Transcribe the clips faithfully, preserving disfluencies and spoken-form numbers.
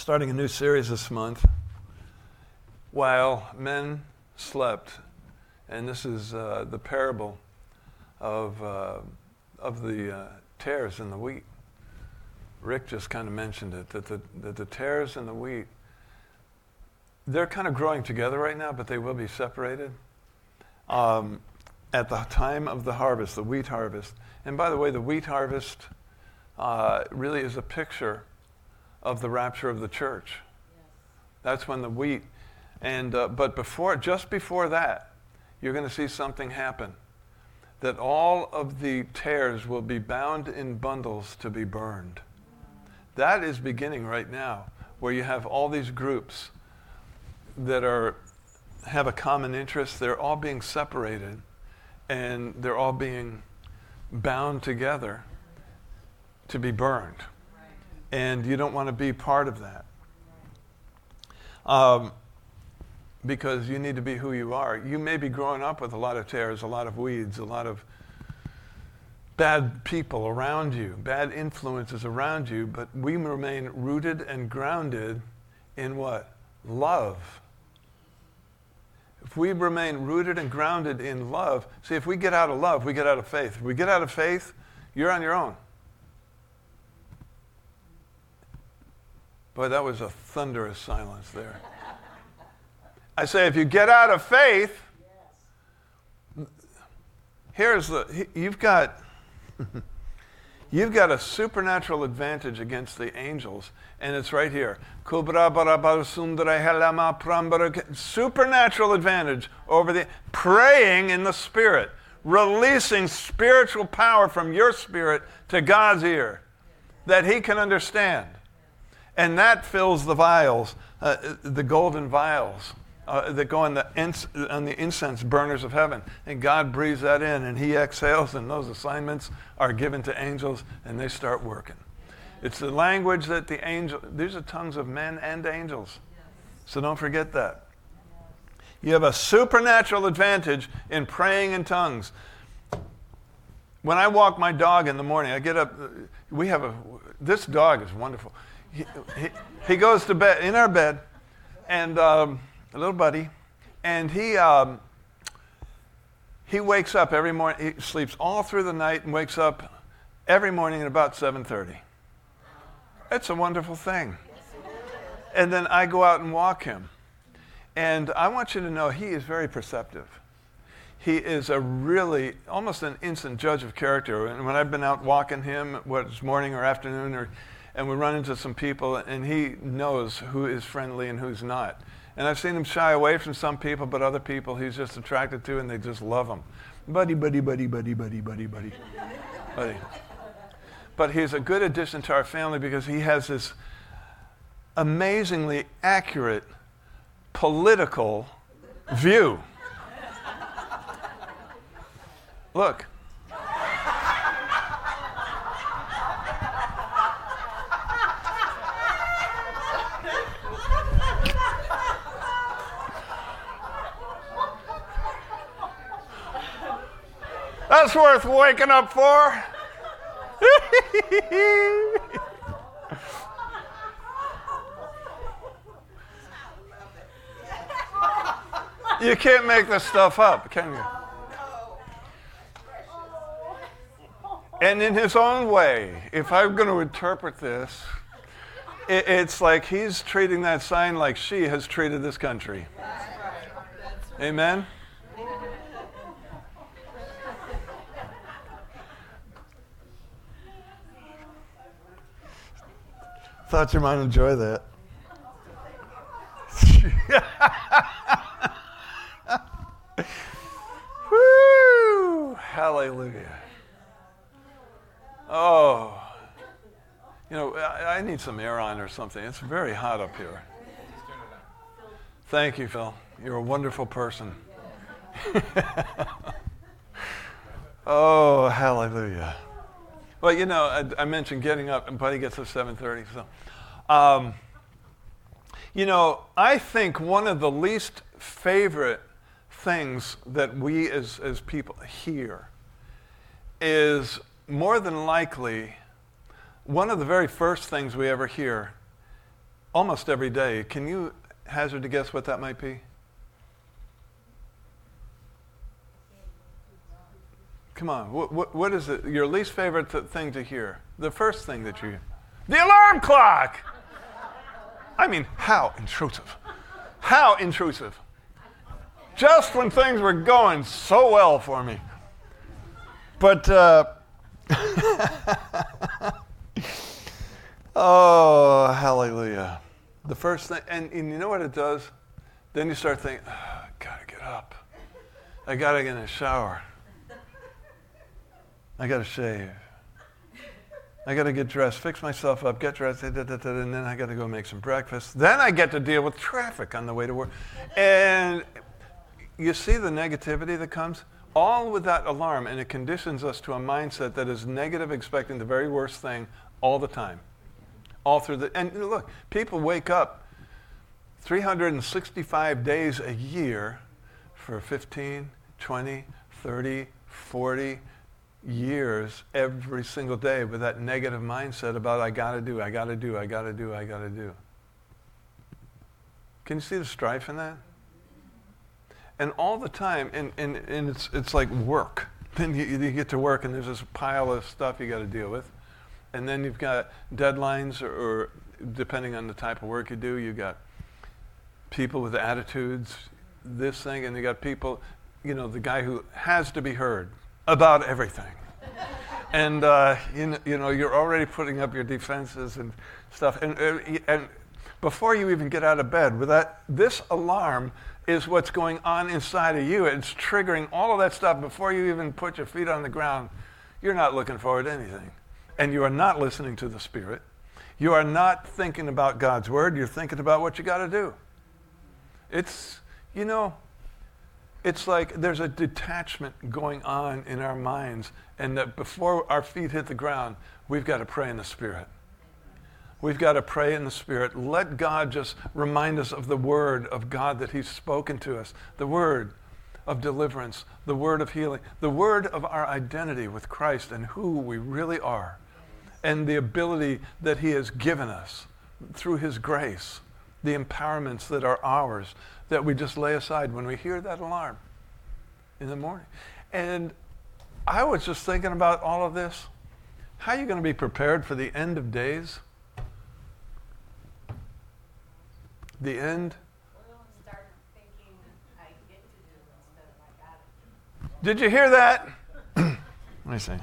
starting a new series this month, While Men Slept. And this is uh, the parable of uh, of the uh, tares in the wheat. Rick just kind of mentioned it, that the, that the tares and the wheat, they're kind of growing together right now, but they will be separated um, at the time of the harvest, the wheat harvest. And by the way, the wheat harvest uh, really is a picture of the rapture of the church. Yes. That's when the wheat, and uh, but before, just before that, you're going to see something happen, that all of the tares will be bound in bundles to be burned. That is beginning right now, where you have all these groups that are have a common interest. They're all being separated, and they're all being bound together to be burned. And you don't want to be part of that. Um, because you need to be who you are. You may be growing up with a lot of tares, a lot of weeds, a lot of bad people around you, bad influences around you, but we remain rooted and grounded in what? Love. If we remain rooted and grounded in love, see, if we get out of love, we get out of faith. If we get out of faith, you're on your own. Boy, that was a thunderous silence there. I say, if you get out of faith, here's the, you've got, you've got a supernatural advantage against the angels, and it's right here. Supernatural advantage over the, praying in the Spirit, releasing spiritual power from your spirit to God's ear, that He can understand. And that fills the vials, uh, the golden vials uh, that go on the, ins- on the incense burners of heaven. And God breathes that in, and He exhales, and those assignments are given to angels, and they start working. It's the language that the angel, these are tongues of men and angels. So don't forget that. You have a supernatural advantage in praying in tongues. When I walk my dog in the morning, I get up, we have a, this dog is wonderful. He, he, he goes to bed, in our bed, and um, a little buddy, and he um, he wakes up every morning. He sleeps all through the night and wakes up every morning at about seven thirty. It's a wonderful thing. And then I go out and walk him. And I want you to know he is very perceptive. He is a really, almost an instant judge of character. And when I've been out walking him, whether it's morning or afternoon, or and we run into some people, and he knows who is friendly and who's not. And I've seen him shy away from some people, but other people he's just attracted to, and they just love him. Buddy, buddy, buddy, buddy, buddy, buddy, buddy, buddy. But he's a good addition to our family because he has this amazingly accurate political view. Look. That's worth waking up for. You can't make this stuff up, can you? And in his own way, if I'm going to interpret this, it, it's like he's treating that sign like she has treated this country. Amen? Thought you might enjoy that. Woo! Hallelujah. Oh. You know, I, I need some air on or something. It's very hot up here. Thank you, Phil. You're a wonderful person. Oh, hallelujah. Well, you know, I, I mentioned getting up, and Buddy gets up at seven thirty. So, um, you know, I think one of the least favorite things that we as, as people hear is more than likely one of the very first things we ever hear almost every day. Can you hazard to guess what that might be? Come on, what, what, what is it? Your least favorite th- thing to hear? The first thing that you... The alarm clock! I mean, how intrusive. How intrusive. Just when things were going so well for me. But, uh... oh, hallelujah. The first thing, and, and you know what it does? Then you start thinking, oh, I gotta get up. I gotta get in a shower. I got to shave. I got to get dressed, fix myself up, get dressed, da, da, da, and then I got to go make some breakfast. Then I get to deal with traffic on the way to work. And you see the negativity that comes? All with that alarm, and it conditions us to a mindset that is negative, expecting the very worst thing all the time. All through the, and look, people wake up three hundred sixty-five days a year for fifteen, twenty, thirty, forty years every single day with that negative mindset about I gotta do, I gotta do, I gotta do, I gotta do. Can you see the strife in that? And all the time, and, and, and it's it's like work. Then you, you get to work and there's this pile of stuff you gotta deal with. And then you've got deadlines, or, or depending on the type of work you do, you've got people with attitudes, this thing, and you got people, you know, the guy who has to be heard about everything. And, uh, you, know, you know, you're already putting up your defenses and stuff. And, and before you even get out of bed, with that, this alarm is what's going on inside of you. It's triggering all of that stuff before you even put your feet on the ground. You're not looking forward to anything. And you are not listening to the Spirit. You are not thinking about God's Word. You're thinking about what you got to do. It's, you know, it's like there's a detachment going on in our minds, and that before our feet hit the ground, we've got to pray in the Spirit. We've got to pray in the Spirit. Let God just remind us of the Word of God that He's spoken to us, the Word of deliverance, the Word of healing, the Word of our identity with Christ and who we really are, and the ability that He has given us through His grace, the empowerments that are ours, that we just lay aside when we hear that alarm in the morning. And I was just thinking about all of this. How are you going to be prepared for the end of days? The end. Start thinking I get to do instead of I got to. Did you hear that? Let me see.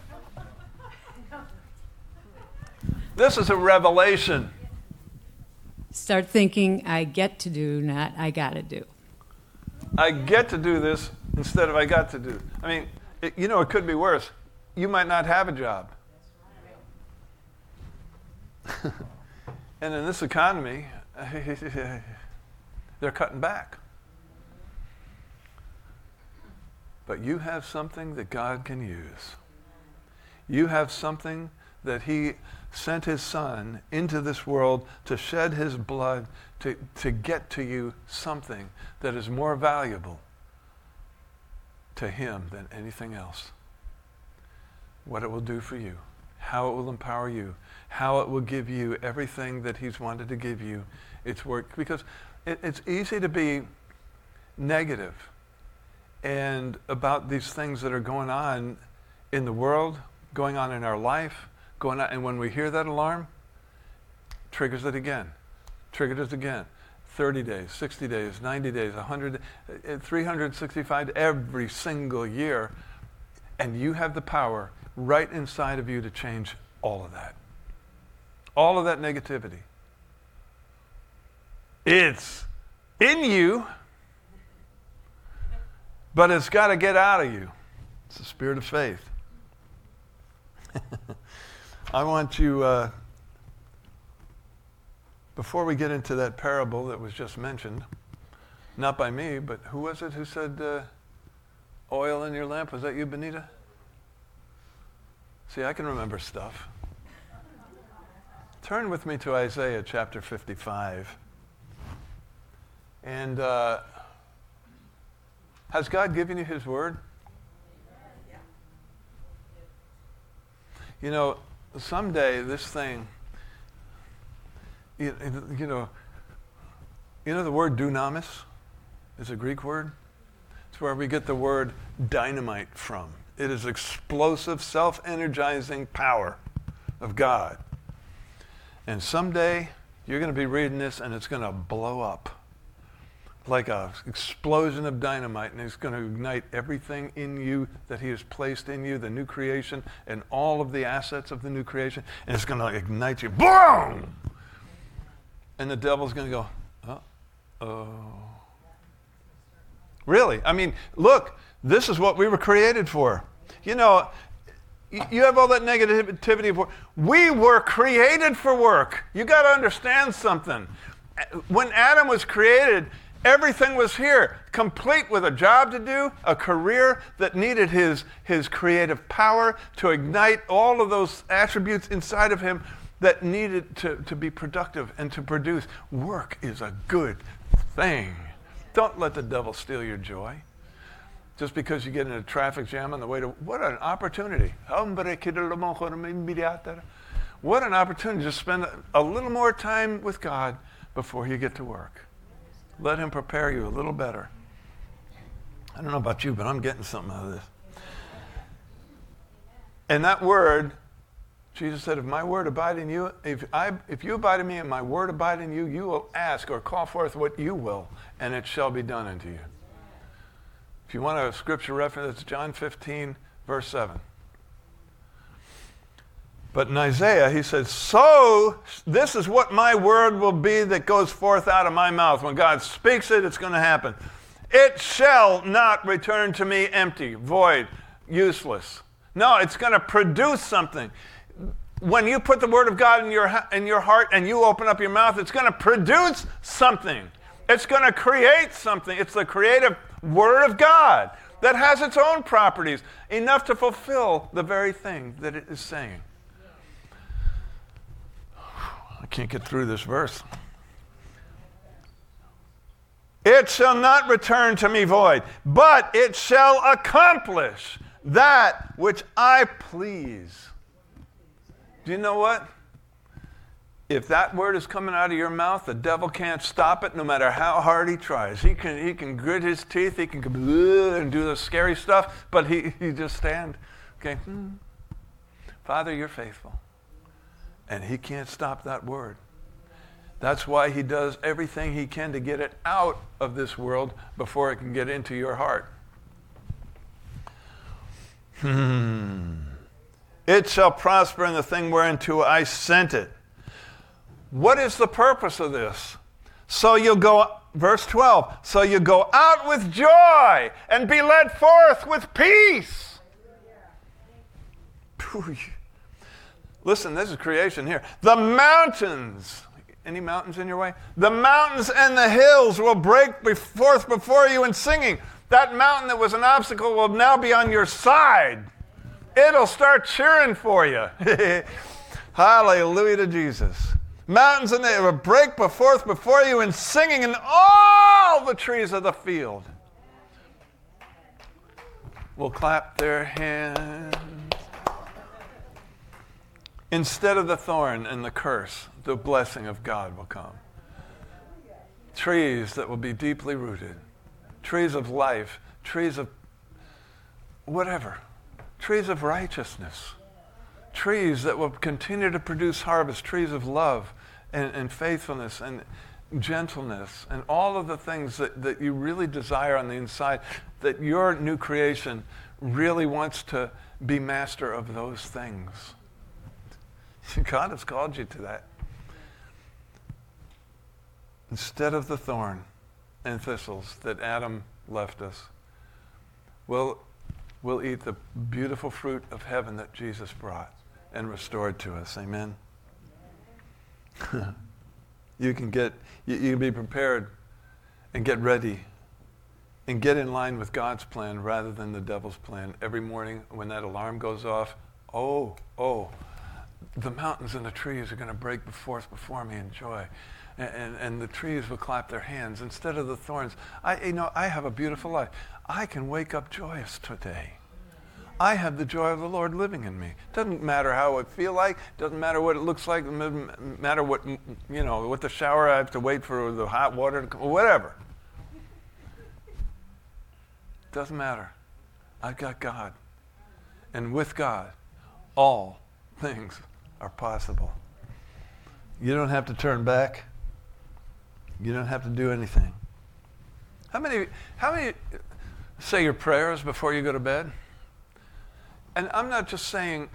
This is a revelation. Start thinking I get to do, not I got to do. I get to do this instead of I got to do. I mean, it, you know, it could be worse. You might not have a job. And in this economy, they're cutting back. But you have something that God can use. You have something that He sent His Son into this world to shed His blood to, to get to you something that is more valuable to Him than anything else. What it will do for you, how it will empower you, how it will give you everything that He's wanted to give you. It's work, because it, it's easy to be negative and about these things that are going on in the world, going on in our life, going on, and when we hear that alarm, triggers it again, triggers it again. thirty days, sixty days, ninety days, one hundred, three hundred sixty-five every single year, and you have the power right inside of you to change all of that. All of that negativity. It's in you, but it's got to get out of you. It's the spirit of faith. I want you, uh, before we get into that parable that was just mentioned, not by me, but who was it who said uh, oil in your lamp? Was that you, Benita? See, I can remember stuff. Turn with me to Isaiah chapter fifty-five. And uh, has God given you His word? You know, someday this thing, you, you know, you know the word dunamis is a Greek word? It's where we get the word dynamite from. It is explosive, self-energizing power of God. And someday you're going to be reading this and it's going to blow up like an explosion of dynamite, and it's going to ignite everything in you that he has placed in you, the new creation, and all of the assets of the new creation, and it's going to ignite you. Boom! And the devil's going to go, uh-oh. Really? I mean, look, this is what we were created for. You know, you have all that negativity of work. We were created for work. You got to understand something. When Adam was created, everything was here, complete with a job to do, a career that needed his, his creative power to ignite all of those attributes inside of him that needed to, to be productive and to produce. Work is a good thing. Don't let the devil steal your joy. Just because you get in a traffic jam on the way to, what an opportunity. What an opportunity to spend a little more time with God before you get to work. Let him prepare you a little better. I don't know about you, but I'm getting something out of this. And that word, Jesus said, if my word abide in you, if I, if you abide in me and my word abide in you, you will ask or call forth what you will, and it shall be done unto you. If you want a scripture reference, it's John fifteen, verse seven. But in Isaiah, he says, so this is what my word will be that goes forth out of my mouth. When God speaks it, it's going to happen. It shall not return to me empty, void, useless. No, it's going to produce something. When you put the word of God in your, in your heart and you open up your mouth, it's going to produce something. It's going to create something. It's the creative word of God that has its own properties, enough to fulfill the very thing that it is saying. I can't get through this verse. It shall not return to me void, but it shall accomplish that which I please. Do you know what? If that word is coming out of your mouth, the devil can't stop it no matter how hard he tries. He can he can grit his teeth, he can and do the scary stuff, but he, he just stand. Okay, hmm. Father, you're faithful. And he can't stop that word. That's why he does everything he can to get it out of this world before it can get into your heart. Hmm. It shall prosper in the thing whereunto I sent it. What is the purpose of this? So you'll go, verse twelve, so you go out with joy and be led forth with peace. Listen, this is creation here. The mountains, any mountains in your way? The mountains and the hills will break forth before you in singing. That mountain that was an obstacle will now be on your side. It'll start cheering for you. Hallelujah to Jesus. Mountains and they will break forth before you in singing, and all the trees of the field will clap their hands. Instead of the thorn and the curse, the blessing of God will come. Trees that will be deeply rooted. Trees of life. Trees of whatever. Trees of righteousness. Trees that will continue to produce harvest. Trees of love and, and faithfulness and gentleness and all of the things that, that you really desire on the inside, that your new creation really wants to be master of those things. God has called you to that. Instead of the thorn and thistles that Adam left us, we'll, we'll eat the beautiful fruit of heaven that Jesus brought and restored to us. Amen? You can get, you, you can be prepared and get ready and get in line with God's plan rather than the devil's plan. Every morning when that alarm goes off, oh, oh, the mountains and the trees are going to break forth before me in joy. And, and, and the trees will clap their hands instead of the thorns. I, you know, I have a beautiful life. I can wake up joyous today. I have the joy of the Lord living in me. Doesn't matter how I feel like, doesn't matter what it looks like, doesn't matter what, you know, what the shower I have to wait for the hot water to come, whatever. Doesn't matter. I've got God. And with God, all things are possible. You don't have to turn back. You don't have to do anything. How many, how many say your prayers before you go to bed? And I'm not just saying,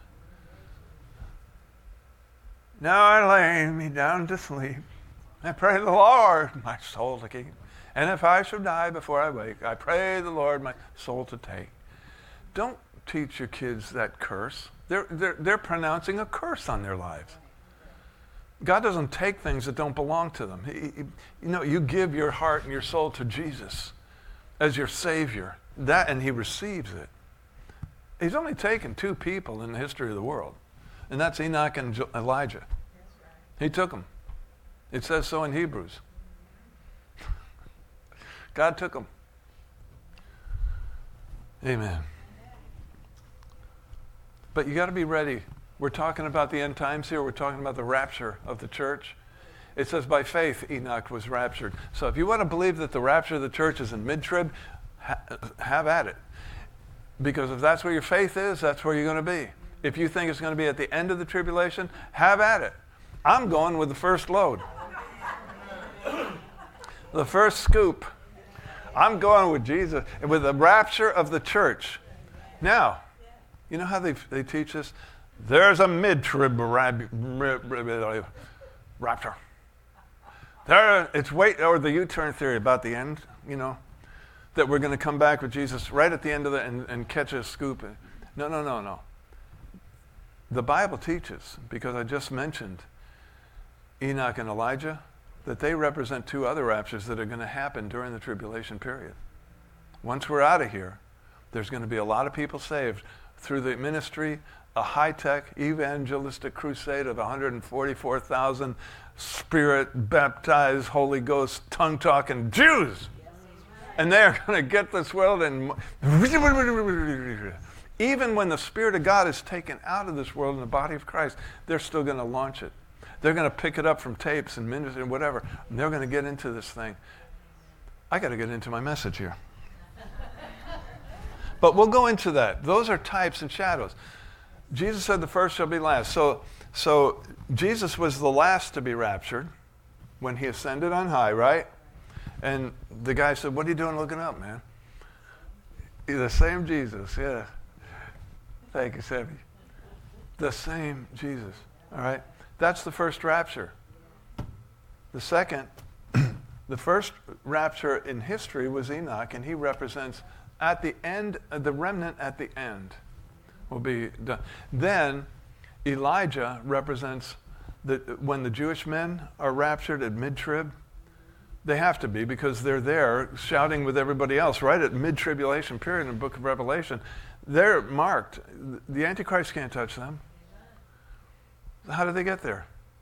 now I lay me down to sleep. I pray the Lord my soul to keep. And if I should die before I wake, I pray the Lord my soul to take. Don't teach your kids that curse. They're, they're, they're pronouncing a curse on their lives. God doesn't take things that don't belong to them. He, he, you know, you give your heart and your soul to Jesus as your Savior. That, and He receives it. He's only taken two people in the history of the world, and that's Enoch and Elijah. He took them. It says so in Hebrews. God took them. Amen. But you got to be ready. We're talking about the end times here. We're talking about the rapture of the church. It says by faith Enoch was raptured. So if you want to believe that the rapture of the church is in mid-trib, ha- have at it. Because if that's where your faith is, that's where you're going to be. If you think it's going to be at the end of the tribulation, have at it. I'm going with the first load. The first scoop. I'm going with Jesus, with the rapture of the church. Now, you know how they they teach us? There's a mid-trib rab, rapture. There, it's wait, or the U-turn theory about the end, you know, that we're going to come back with Jesus right at the end of it and, and catch a scoop. No, no, no, no. The Bible teaches, because I just mentioned Enoch and Elijah, that they represent two other raptures that are going to happen during the tribulation period. Once we're out of here, there's going to be a lot of people saved through the ministry, a high-tech evangelistic crusade of one hundred forty-four thousand Spirit-baptized, Holy Ghost, tongue-talking Jews. And they're going to get this world and even when the Spirit of God is taken out of this world in the body of Christ, they're still going to launch it. They're going to pick it up from tapes and ministry and whatever. And they're going to get into this thing. I got to get into my message here. But we'll go into that. Those are types and shadows. Jesus said the first shall be last. So, so Jesus was the last to be raptured when He ascended on high, right? And the guy said, what are you doing looking up, man? He's the same Jesus, yeah. Thank you, Sebby. The same Jesus, all right? That's the first rapture. The second, the first rapture in history was Enoch, and he represents at the end, uh, the remnant at the end will be done. Then Elijah represents the, when the Jewish men are raptured at mid-trib. They have to be because they're there shouting with everybody else right at mid-tribulation period in the book of Revelation. They're marked. The Antichrist can't touch them. How did they get there?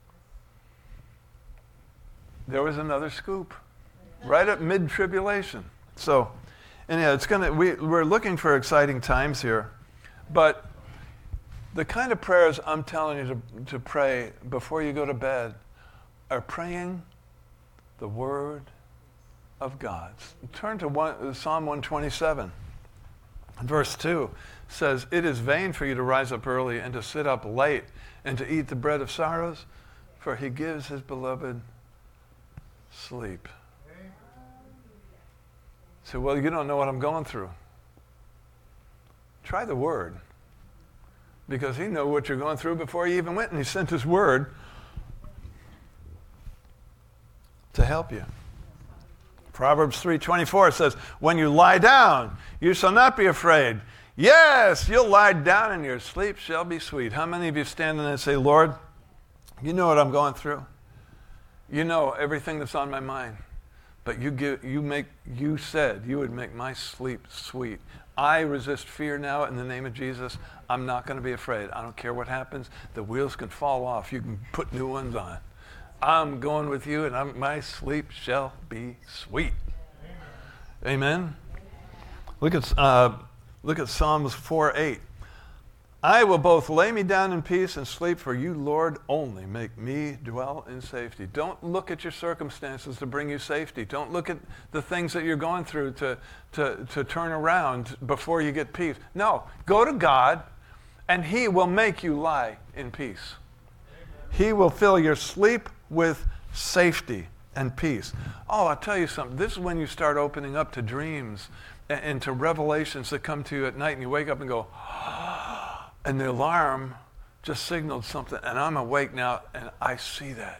There was another scoop right at mid-tribulation. So, anyhow, it's gonna. We, we're looking for exciting times here, but the kind of prayers I'm telling you to, to pray before you go to bed are praying the Word of God. Turn to one, Psalm one twenty-seven. Verse two says, it is vain for you to rise up early and to sit up late and to eat the bread of sorrows, for He gives His beloved sleep. So, well, you don't know what I'm going through. Try the Word. Because He knew what you're going through before He even went, and He sent His Word to help you. Proverbs three twenty-four says, when you lie down, you shall not be afraid. Yes, you'll lie down and your sleep shall be sweet. How many of you stand there and say, Lord, you know what I'm going through. You know everything that's on my mind. But you give, you make, you said you would make my sleep sweet. I resist fear now in the name of Jesus. I'm not going to be afraid. I don't care what happens. The wheels can fall off. You can put new ones on. I'm going with you, and I'm, my sleep shall be sweet. Amen. Amen? Look at uh, Look at Psalms four eight. I will both lay me down in peace and sleep, for you, Lord, only make me dwell in safety. Don't look at your circumstances to bring you safety. Don't look at the things that you're going through to, to, to turn around before you get peace. No, go to God, and he will make you lie in peace. He will fill your sleep with safety and peace. Oh, I'll tell you something. This is when you start opening up to dreams and, and to revelations that come to you at night, and you wake up and go, and the alarm just signaled something, and I'm awake now, and I see that.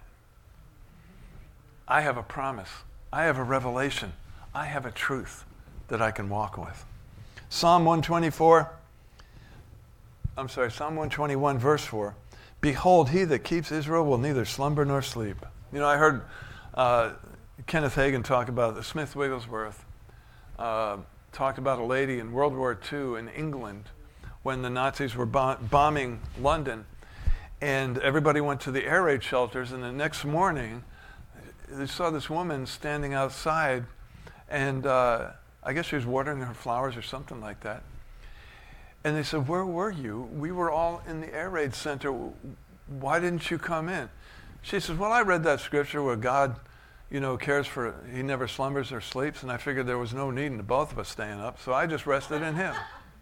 I have a promise. I have a revelation. I have a truth that I can walk with. Psalm one twenty-four, I'm sorry, Psalm one twenty-one, verse four. Behold, he that keeps Israel will neither slumber nor sleep. You know, I heard uh, Kenneth Hagin talk about the Smith Wigglesworth, uh, talked about a lady in World War Two in England when the Nazis were bomb- bombing London, and everybody went to the air raid shelters, and the next morning they saw this woman standing outside, and uh, I guess she was watering her flowers or something like that. And they said, where were you? We were all in the air raid center. Why didn't you come in? She says, well, I read that scripture where God, you know, cares for, he never slumbers or sleeps, and I figured there was no need in the both of us staying up, so I just rested in him.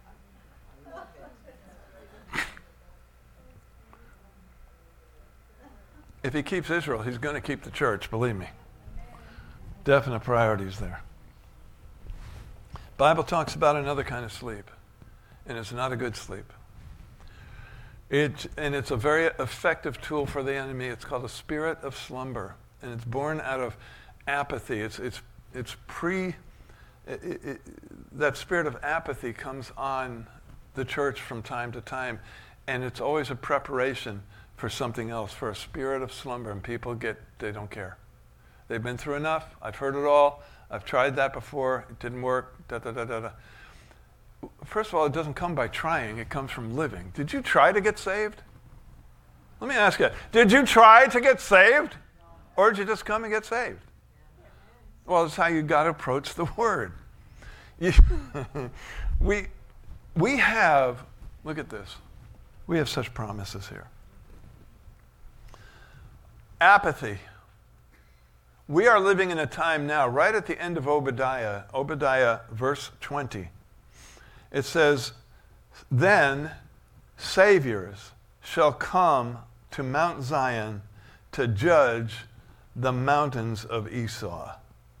If he keeps Israel, he's going to keep the church, believe me. Definite priorities there. Bible talks about another kind of sleep, and it's not a good sleep. It, and it's a very effective tool for the enemy. It's called a spirit of slumber, and it's born out of apathy. It's, it's, it's pre, it, it, that spirit of apathy comes on the church from time to time, and it's always a preparation for something else, for a spirit of slumber, and people get, they don't care. They've been through enough. I've heard it all. I've tried that before. It didn't work. Da, da, da, da, da. First of all, it doesn't come by trying. It comes from living. Did you try to get saved? Let me ask you, did you try to get saved? Or did you just come and get saved? Well, that's how you got to approach the Word. You, we, we have, look at this. We have such promises here. Apathy. We are living in a time now, right at the end of Obadiah, Obadiah verse twenty. It says, then saviors shall come to Mount Zion to judge the mountains of Esau.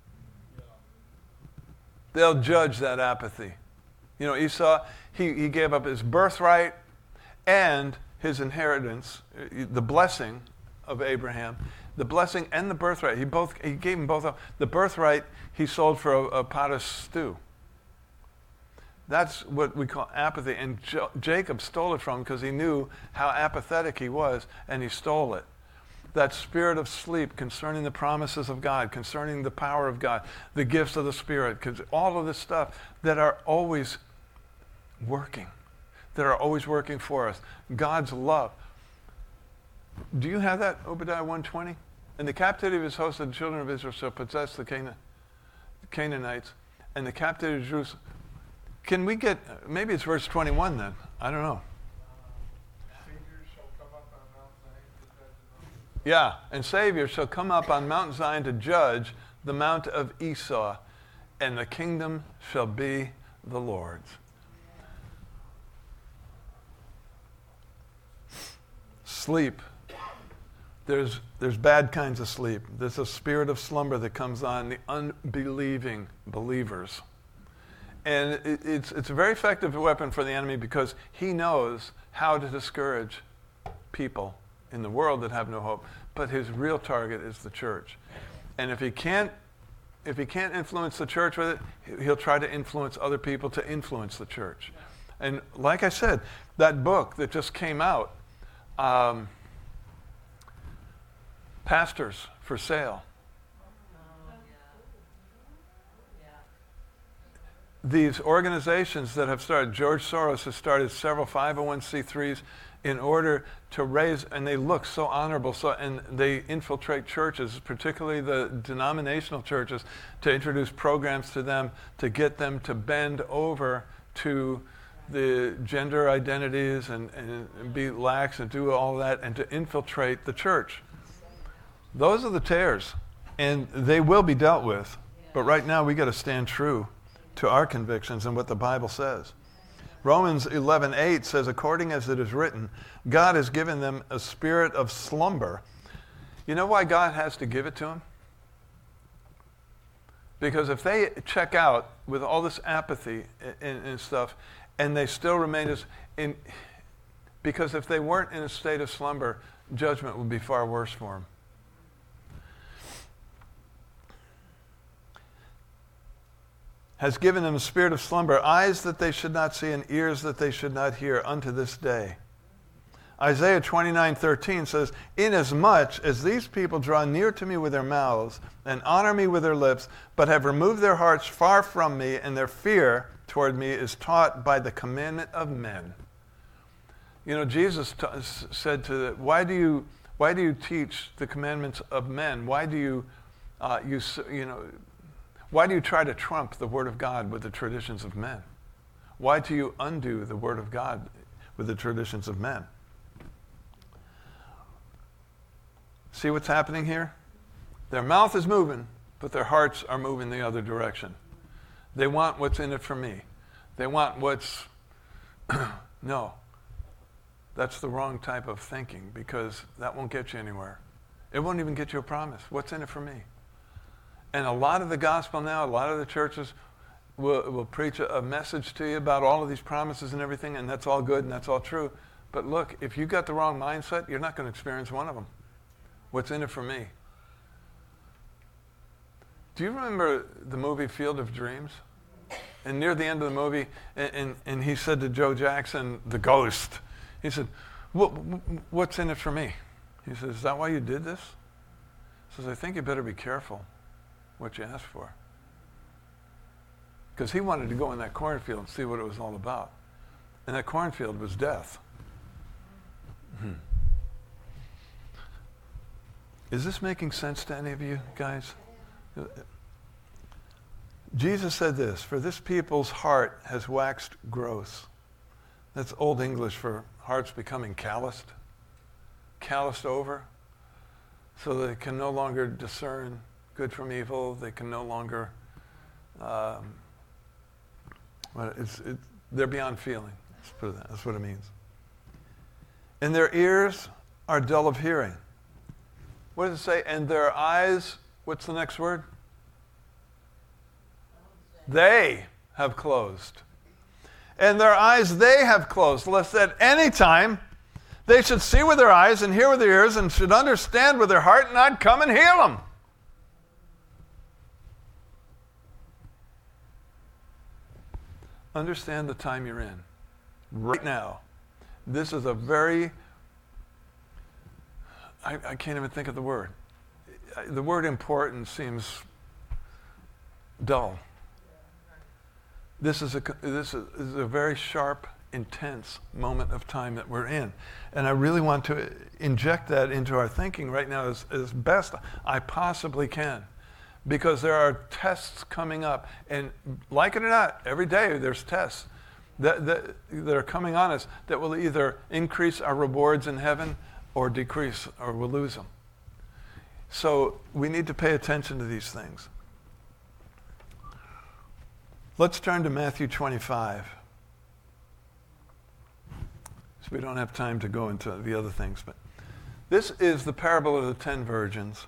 They'll judge that apathy. You know, Esau, he, he gave up his birthright and his inheritance, the blessing of Abraham, the blessing and the birthright. He both he gave them both up. The birthright he sold for a, a pot of stew. That's what we call apathy. And jo- Jacob stole it from him because he knew how apathetic he was, and he stole it. That spirit of sleep concerning the promises of God, concerning the power of God, the gifts of the Spirit, because all of this stuff that are always working, that are always working for us. God's love. Do you have that, Obadiah one twenty? In the captivity of his host, the children of Israel shall possess the Cana- Canaanites, and the captivity of Jerusalem. Can we get, maybe it's verse twenty-one then. I don't know. Yeah, and Savior shall come up on Mount Zion to judge the mount of Esau, and the kingdom shall be the Lord's. Sleep. There's, there's bad kinds of sleep. There's a spirit of slumber that comes on the unbelieving believers. And it, it's, it's a very effective weapon for the enemy because he knows how to discourage people in the world that have no hope. But his real target is the church. And if he can't, if he can't influence the church with it, he'll try to influence other people to influence the church. And like I said, that book that just came out, um, Pastors for Sale. These organizations that have started, George Soros has started several five oh one c threes in order to raise, and they look so honorable, so, and they infiltrate churches, particularly the denominational churches, to introduce programs to them to get them to bend over to the gender identities and, and, and be lax and do all that and to infiltrate the church. Those are the tares, and they will be dealt with. But right now we got to stand true to our convictions and what the Bible says. Romans eleven eight says, according as it is written, God has given them a spirit of slumber. You know why God has to give it to them? Because if they check out with all this apathy and, and stuff, and they still remain as in, because if they weren't in a state of slumber, judgment would be far worse for them. Has given them a spirit of slumber, eyes that they should not see and ears that they should not hear unto this day. Isaiah twenty-nine thirteen says, inasmuch as these people draw near to me with their mouths and honor me with their lips, but have removed their hearts far from me, and their fear toward me is taught by the commandment of men. You know, Jesus t- said to the, why do you why do you teach the commandments of men? Why do you uh, you you know why do you try to trump the word of God with the traditions of men? Why do you undo the word of God with the traditions of men? See what's happening here? Their mouth is moving, but their hearts are moving the other direction. They want what's in it for me. They want what's... No. That's the wrong type of thinking, because that won't get you anywhere. It won't even get you a promise. What's in it for me? And a lot of the gospel now, a lot of the churches will, will preach a, a message to you about all of these promises and everything, and that's all good and that's all true. But look, if you've got the wrong mindset, you're not going to experience one of them. What's in it for me? Do you remember the movie Field of Dreams? And near the end of the movie, and, and, and he said to Joe Jackson, the ghost, he said, what, what's in it for me? He says, is that why you did this? He says, I think you better be careful what you ask for. Because he wanted to go in that cornfield and see what it was all about. And that cornfield was death. Hmm. Is this making sense to any of you guys? Jesus said this, for this people's heart has waxed gross. That's Old English for hearts becoming calloused, calloused over, so they can no longer discern good from evil. They can no longer, um, well, it's, it, they're beyond feeling. Let's put it that. That's what it means. And their ears are dull of hearing. What does it say? And their eyes, what's the next word? They have closed. And their eyes they have closed, lest at any time they should see with their eyes and hear with their ears and should understand with their heart and I'd come and heal them. Understand the time you're in. Right now. This is a very... I, I can't even think of the word. The word important seems dull. This is a this is a very sharp, intense moment of time that we're in. And I really want to inject that into our thinking right now as, as best I possibly can. Because there are tests coming up. And like it or not, every day there's tests that, that, that are coming on us that will either increase our rewards in heaven or decrease, or we'll lose them. So we need to pay attention to these things. Let's turn to Matthew twenty-five. So we don't have time to go into the other things, but this is the parable of the ten virgins.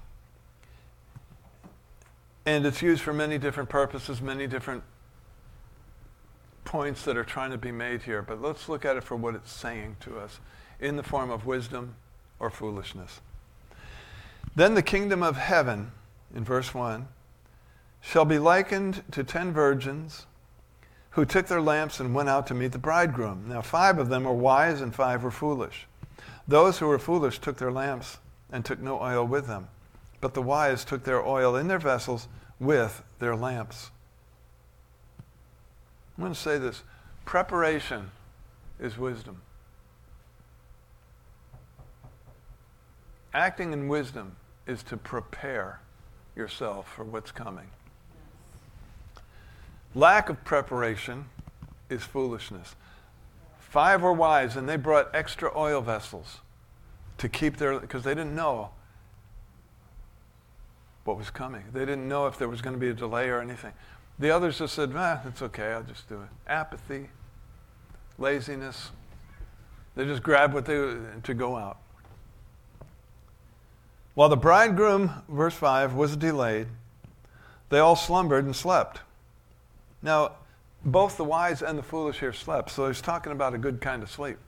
And it's used for many different purposes, many different points that are trying to be made here. But let's look at it for what it's saying to us in the form of wisdom or foolishness. Then the kingdom of heaven, in verse one, shall be likened to ten virgins who took their lamps and went out to meet the bridegroom. Now five of them were wise and five were foolish. Those who were foolish took their lamps and took no oil with them. But the wise took their oil in their vessels with their lamps. I'm going to say this. Preparation is wisdom. Acting in wisdom is to prepare yourself for what's coming. Lack of preparation is foolishness. Five were wise, and they brought extra oil vessels to keep their, because they didn't know what was coming. They didn't know if there was going to be a delay or anything. The others just said, ah, it's okay, I'll just do it. Apathy, laziness. They just grabbed what they to go out. While the bridegroom, verse five, was delayed, they all slumbered and slept. Now, both the wise and the foolish here slept, so he's talking about a good kind of sleep.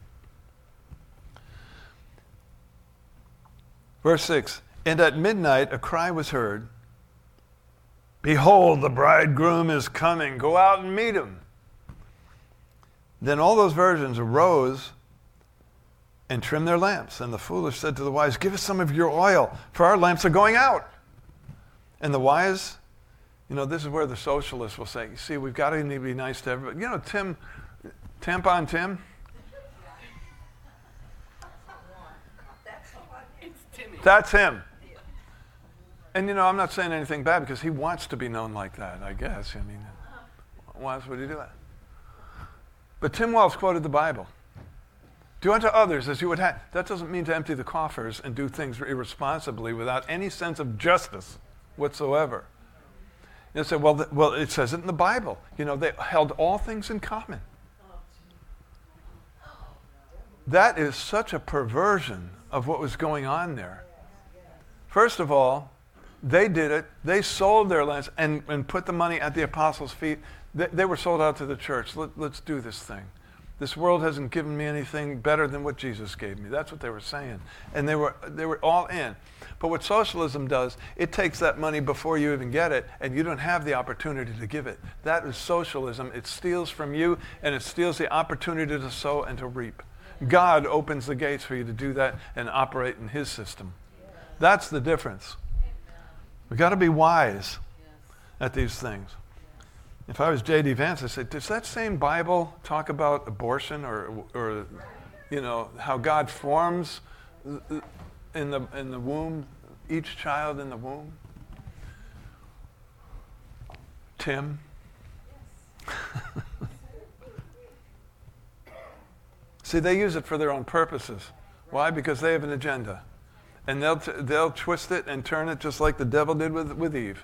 Verse six, and at midnight a cry was heard, behold, the bridegroom is coming, go out and meet him. Then all those virgins arose and trimmed their lamps. And the foolish said to the wise, give us some of your oil, for our lamps are going out. And the wise, you know, this is where the socialists will say, see, we've got to be nice to everybody. You know, Tim, Tampon Tim? That's him. And, you know, I'm not saying anything bad because he wants to be known like that, I guess. I mean, why else would he do that? But Tim Wells quoted the Bible. Do unto others as you would have. That doesn't mean to empty the coffers and do things irresponsibly without any sense of justice whatsoever. You say, well, the, well, it says it in the Bible. You know, they held all things in common. That is such a perversion of what was going on there. First of all, they did it. They sold their lands and, and put the money at the apostles' feet. They, they were sold out to the church. Let, let's do this thing. This world hasn't given me anything better than what Jesus gave me. That's what they were saying. And they were they were all in. But what socialism does, it takes that money before you even get it, and you don't have the opportunity to give it. That is socialism. It steals from you, and it steals the opportunity to sow and to reap. God opens the gates for you to do that and operate in his system. That's the difference. We've got to be wise at these things. If I was J D Vance, I'd say, does that same Bible talk about abortion or, or you know, how God forms in the in the womb, each child in the womb? Tim? See, they use it for their own purposes. Why? Because they have an agenda. And they'll t- they'll twist it and turn it just like the devil did with, with Eve.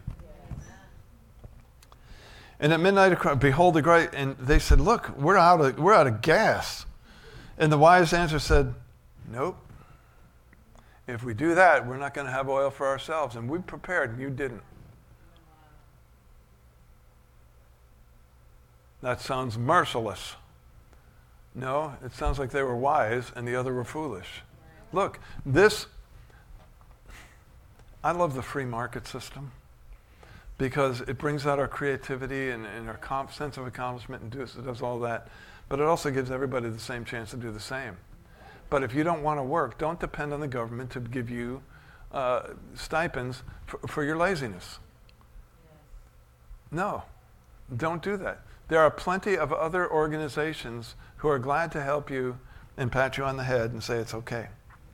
And at midnight, behold, the great, and they said, look, we're out of, we're out of gas. And the wise answer said, nope. If we do that, we're not going to have oil for ourselves. And we prepared, and you didn't. That sounds merciless. No, it sounds like they were wise and the other were foolish. Look, this, I love the free market system, because it brings out our creativity and, and our comp- sense of accomplishment and does, does all that. But it also gives everybody the same chance to do the same. But if you don't want to work, don't depend on the government to give you uh, stipends for, for your laziness. No, don't do that. There are plenty of other organizations who are glad to help you and pat you on the head and say it's okay.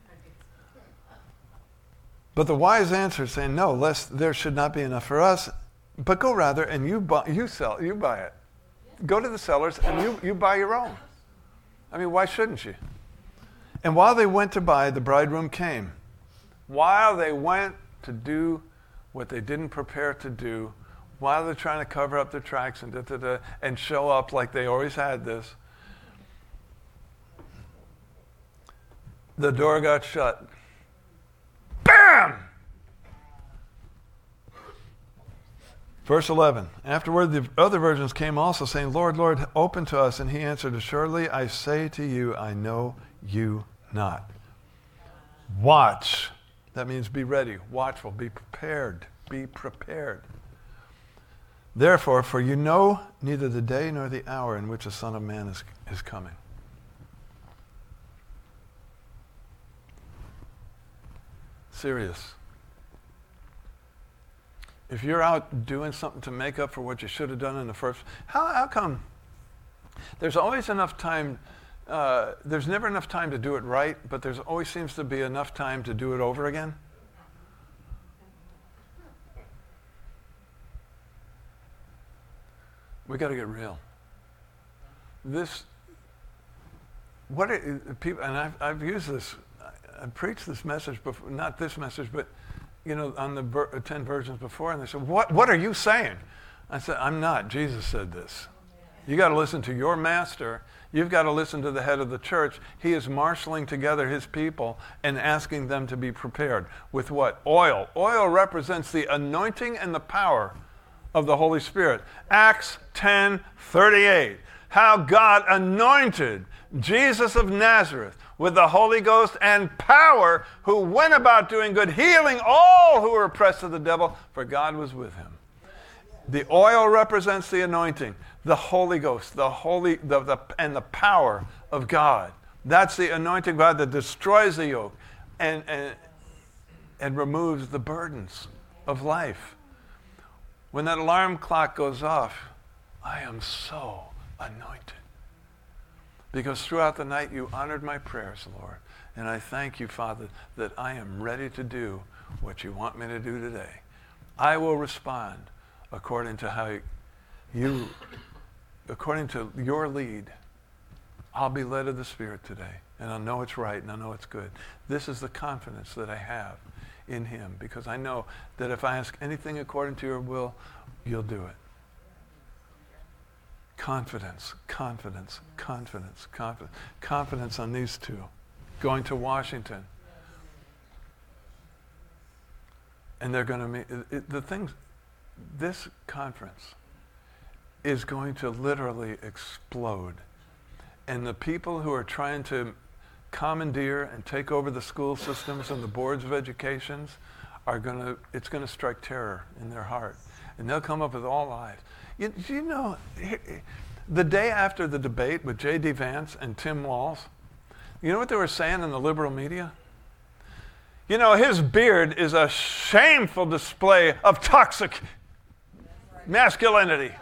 But the wise answer is saying, no, lest there should not be enough for us, but go rather and you buy, you sell, you buy it. Go to the sellers and you, you buy your own. I mean, why shouldn't you? And while they went to buy, the bridegroom came. While they went to do what they didn't prepare to do, while they're trying to cover up their tracks and da, da, da, and show up like they always had this, the door got shut. Bam! Verse eleven, afterward the other virgins came also, saying, Lord, Lord, open to us. And he answered, assuredly, I say to you, I know you not. Watch. That means be ready, watchful, be prepared, be prepared. Therefore, for you know neither the day nor the hour in which the Son of Man is, is coming. Serious. If you're out doing something to make up for what you should have done in the first, how, how come there's always enough time, uh, there's never enough time to do it right, but there's always seems to be enough time to do it over again? We got to get real. this, what are, people, and I've, I've used this, I've preached this message before, not this message, but, you know, on the ver, ten versions before, and they said, what, what are you saying? I said, I'm not. Jesus said this. You got to listen to your master. You've got to listen to the head of the church. He is marshaling together his people and asking them to be prepared. With what? Oil. Oil represents the anointing and the power of the Holy Spirit. Acts ten thirty-eight. How God anointed Jesus of Nazareth with the Holy Ghost and power, who went about doing good, healing all who were oppressed of the devil, for God was with him. The oil represents the anointing, the Holy Ghost, the holy, the, the, and the power of God. That's the anointing of God that destroys the yoke and, and, and removes the burdens of life. When that alarm clock goes off, I am so anointed. Because throughout the night you honored my prayers, Lord. And I thank you, Father, that I am ready to do what you want me to do today. I will respond according to how you, according to your lead. I'll be led of the Spirit today. And I know it's right and I know it's good. This is the confidence that I have in him, because I know that if I ask anything according to your will, you'll do it. Confidence, confidence, confidence, confidence. Confidence on these two. Going to Washington. And they're going to meet, it, it, the things, this conference is going to literally explode. And the people who are trying to commandeer and take over the school systems and the boards of educations are going to, it's going to strike terror in their heart. And they'll come up with all lies. You, you know, the day after the debate with J D Vance and Tim Walz, you know what they were saying in the liberal media? You know, his beard is a shameful display of toxic masculinity.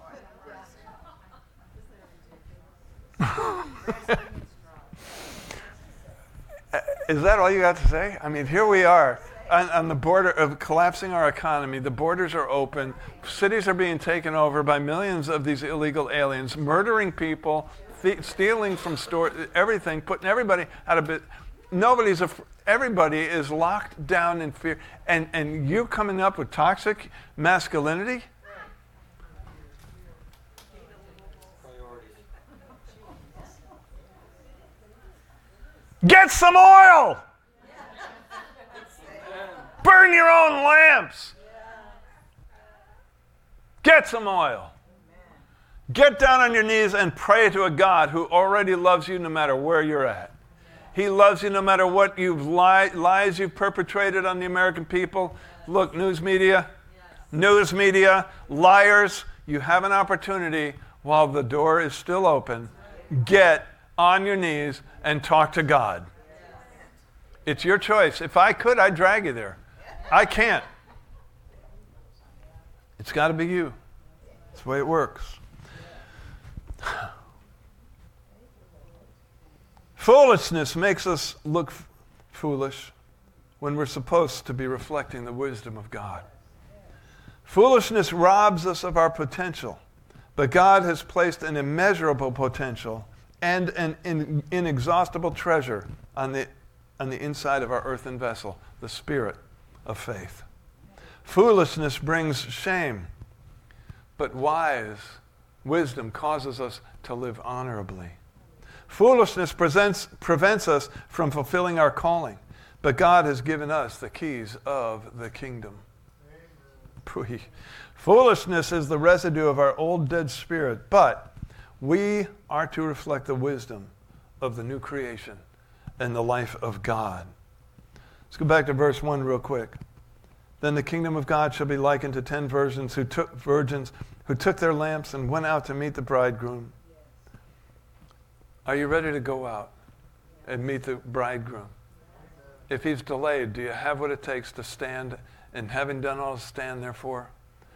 Is that all you got to say? I mean, here we are on, on the border of collapsing our economy. The borders are open. Cities are being taken over by millions of these illegal aliens, murdering people, th- stealing from store, everything, putting everybody out of business. Nobody's, af- everybody is locked down in fear. And, and you coming up with toxic masculinity? Get some oil! Burn your own lamps! Get some oil. Get down on your knees and pray to a God who already loves you no matter where you're at. He loves you no matter what you've li- lies you've perpetrated on the American people. Look, news media, news media, liars, you have an opportunity while the door is still open. Get on your knees and talk to God. It's your choice. If I could, I'd drag you there. I can't. It's got to be you. That's the way it works. Foolishness makes us look f- foolish when we're supposed to be reflecting the wisdom of God. Foolishness robs us of our potential, but God has placed an immeasurable potential and an in, inexhaustible treasure on the, on the inside of our earthen vessel, the spirit of faith. Foolishness brings shame, but wise wisdom causes us to live honorably. Foolishness presents, prevents us from fulfilling our calling, but God has given us the keys of the kingdom. Amen. Foolishness is the residue of our old dead spirit, but we are to reflect the wisdom of the new creation and the life of God. Let's go back to verse one real quick. Then the kingdom of God shall be likened to ten virgins who took virgins who took their lamps and went out to meet the bridegroom. Are you ready to go out and meet the bridegroom? If he's delayed, do you have what it takes to stand, and having done all to stand therefore?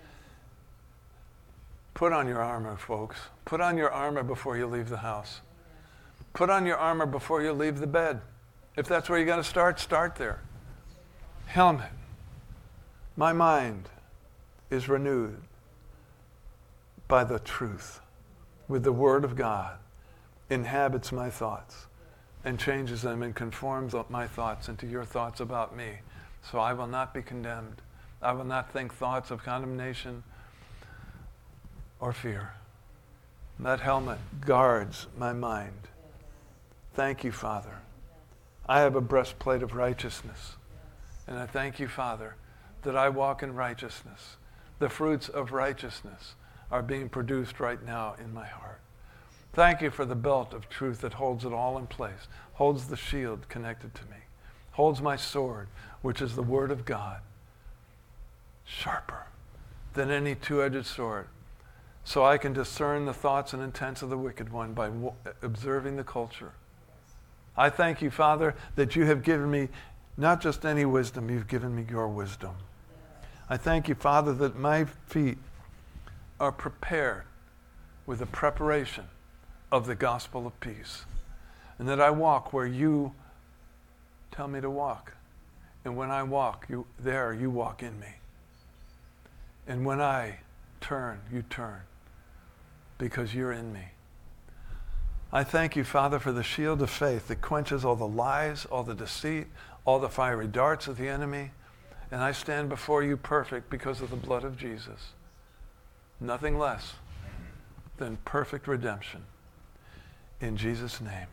Put on your armor, folks. Put on your armor before you leave the house. Put on your armor before you leave the bed. If that's where you got to start, start there. Helmet. My mind is renewed by the truth with the Word of God inhabits my thoughts and changes them and conforms my thoughts into your thoughts about me. So I will not be condemned. I will not think thoughts of condemnation or fear. That helmet guards my mind. Thank you, Father. I have a breastplate of righteousness. And I thank you, Father, that I walk in righteousness. The fruits of righteousness are being produced right now in my heart. Thank you for the belt of truth that holds it all in place, holds the shield connected to me, holds my sword, which is the Word of God, sharper than any two-edged sword, so I can discern the thoughts and intents of the wicked one by w- observing the culture. I thank you, Father, that you have given me not just any wisdom, you've given me your wisdom. I thank you, Father, that my feet are prepared with the preparation of the gospel of peace, and that I walk where you tell me to walk. And when I walk, you there, you walk in me. And when I turn, you turn, because you're in me. I thank you, Father, for the shield of faith that quenches all the lies, all the deceit, all the fiery darts of the enemy. And I stand before you perfect because of the blood of Jesus. Nothing less than perfect redemption. In Jesus' name.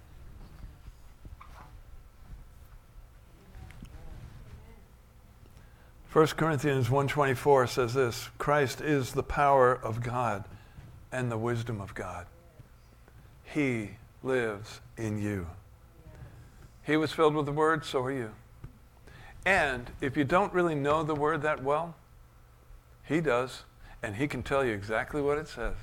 First Corinthians one twenty-four says this, Christ is the power of God and the wisdom of God. He lives in you. He was filled with the Word, so are you. And if you don't really know the Word that well, he does, and he can tell you exactly what it says.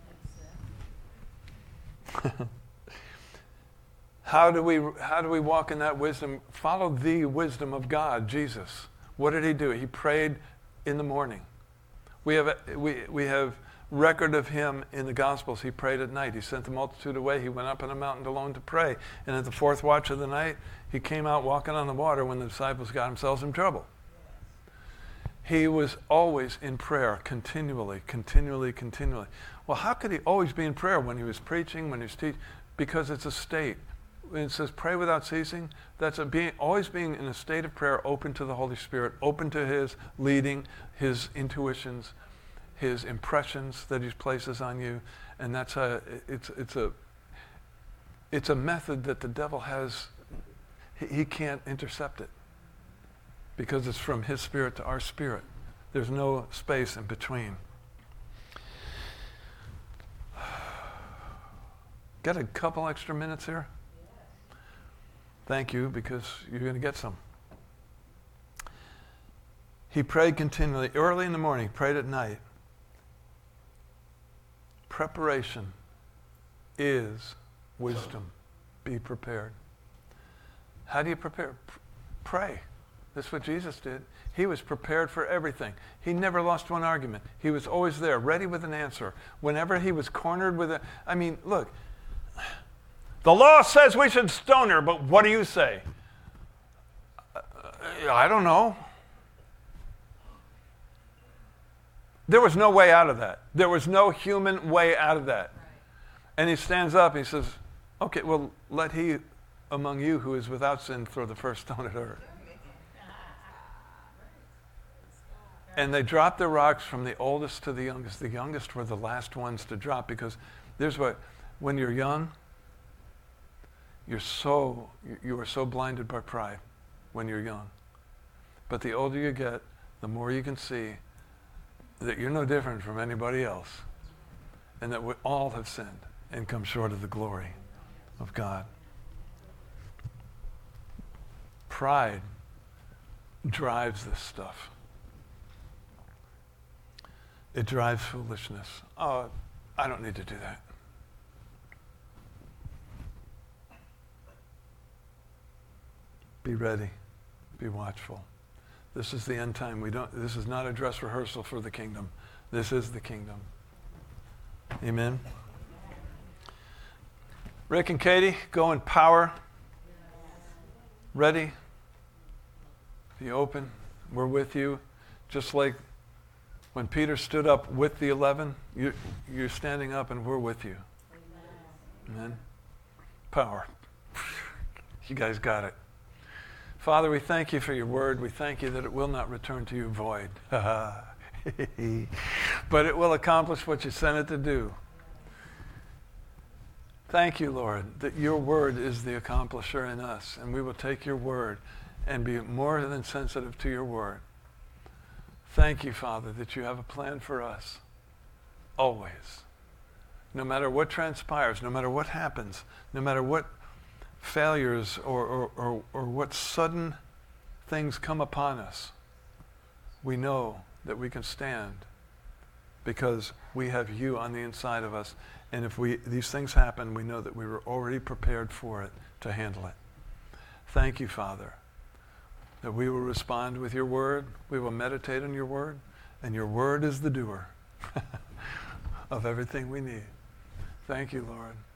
How do we how do we walk in that wisdom? Follow the wisdom of God, Jesus. What did he do? He prayed in the morning. We have we we have record of him in the Gospels. He prayed at night. He sent the multitude away. He went up on a mountain alone to pray. And at the fourth watch of the night, he came out walking on the water when the disciples got themselves in trouble. He was always in prayer, continually, continually, continually. Well, how could he always be in prayer when he was preaching, when he was teaching? Because it's a state. When it says pray without ceasing, that's a being, always being in a state of prayer, open to the Holy Spirit, open to his leading, his intuitions, his impressions that he places on you. And that's a, it's, it's a, it's a method that the devil has, he, he can't intercept it because it's from his spirit to our spirit. There's no space in between. Got a couple extra minutes here? Thank you, because you're going to get some. He prayed continually, early in the morning, prayed at night. Preparation is wisdom. Be prepared. How do you prepare? P- pray. That's what Jesus did. He was prepared for everything. He never lost one argument. He was always there, ready with an answer. Whenever he was cornered with a... I mean, look, the law says we should stone her, but what do you say? Uh, I don't know. There was no way out of that. There was no human way out of that. And he stands up and he says, okay, well, let he among you who is without sin throw the first stone at her. And they dropped the rocks from the oldest to the youngest. The youngest were the last ones to drop, because there's what, when you're young, you're so, you are so blinded by pride when you're young. But the older you get, the more you can see that you're no different from anybody else, and that we all have sinned and come short of the glory of God. Pride drives this stuff. It drives foolishness. Oh, I don't need to do that. Be ready. Be watchful. This is the end time. We don't. This is not a dress rehearsal for the kingdom. This is the kingdom. Amen. Rick and Katie, go in power. Ready. Be open. We're with you. Just like when Peter stood up with the eleven, you, you're standing up and we're with you. Amen. Power. You guys got it. Father, we thank you for your word. We thank you that it will not return to you void. But it will accomplish what you sent it to do. Thank you, Lord, that your word is the accomplisher in us, and we will take your word and be more than sensitive to your word. Thank you, Father, that you have a plan for us, always. No matter what transpires, no matter what happens, no matter what failures or, or, or, or what sudden things come upon us, we know that we can stand because we have you on the inside of us. And if we these things happen, we know that we were already prepared for it to handle it. Thank you, Father, that we will respond with your word, we will meditate on your word, and your word is the doer of everything we need. Thank you, Lord.